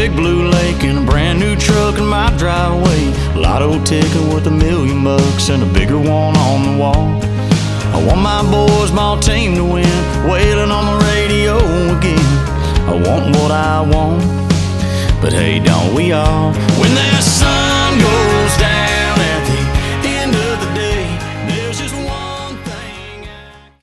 big blue lake and a brand new truck in my driveway. Lotto ticket worth $1,000,000 and a bigger one on the wall. I want my boys' ball team to win, wailing on the radio again. I want what I want, but hey, don't we all? When that sun goes down